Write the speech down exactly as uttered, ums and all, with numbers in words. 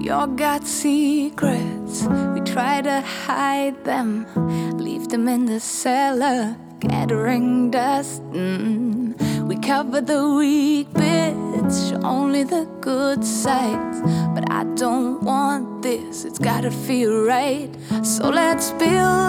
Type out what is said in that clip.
all got secrets. We try to hide them, leave them in the cellar, gathering dust. mm. We cover the weak bits, show only the good sides. But I don't want this, it's gotta feel right. So let's build